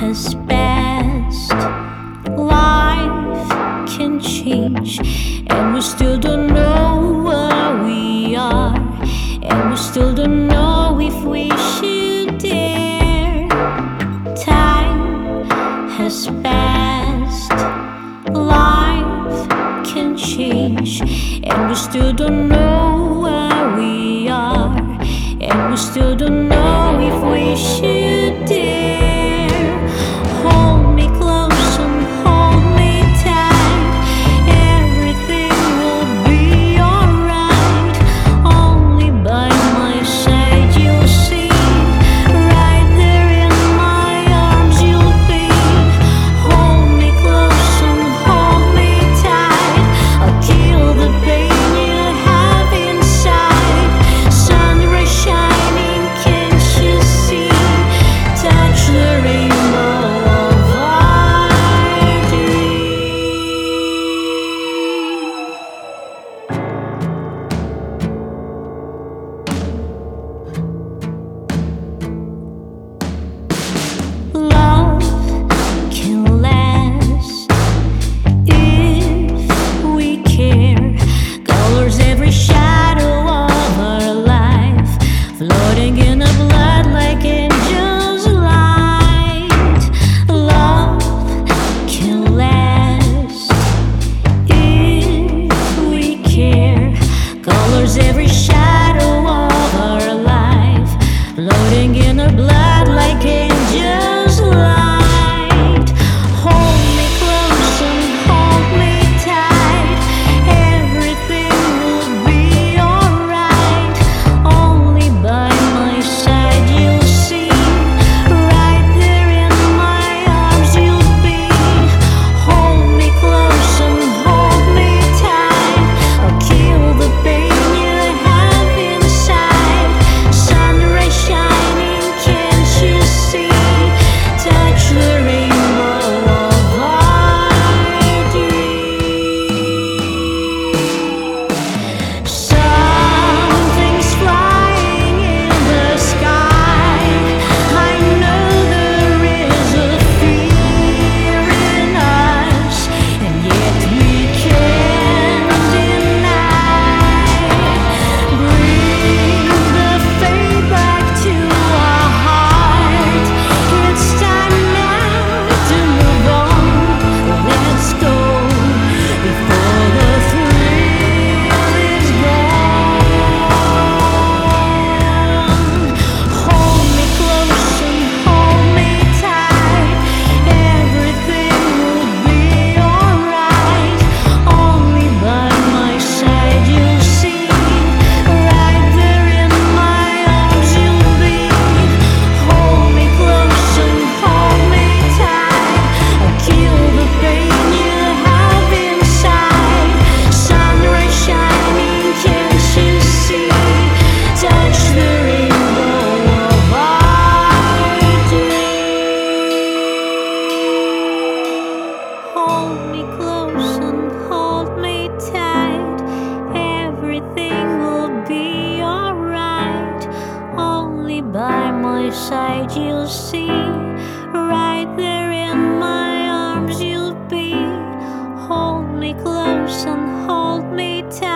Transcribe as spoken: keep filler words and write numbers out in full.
has passed. Life can change, and we still don't know where we are, and we still don't know if we should dare. Time has passed. Life can change, and we still don't know where we are, and we still don't know if we should dare. Hold me close and hold me tight. Everything will be alright. Only by my side you'll see. Right there in my arms you'll be. Hold me close and hold me tight. I'll kill the pain you have inside. Sun rays shining, can't you see? Touch the rainbow of our dream. Love can last if we care. Colors every shadow of our life, floating in the blood like angels' light. Love can last if we care. Colors every shadow of our life, floating in the blood like angels' light. Hold me close and hold me tight. Everything will be alright. Only by my side you'll see. Right there in my arms you'll be. Hold me close and hold me tight. I'll kill the pain you have inside. Sun rays shining, can't you see? Touch the rainbow of our dream. Something's flying in the sky. I know there is a fear in us, and yet we can't deny. Bring the faith back to our heart. It's time now to move on. Let's go before the thrill is gone. Hold me close and hold me tight. Everything will be alright. Only by my side you'll see. Right there in my arms you'll be. Hold me close and hold me tight. I'll kill the pain you have inside. Sun rays shining, can't you see? Touch the rainbow of our dream. Hold me close and hold me tight. Everything will be alright. Only by my side you'll see. Right there in my arms you'll be. Hold me close and hold me tight.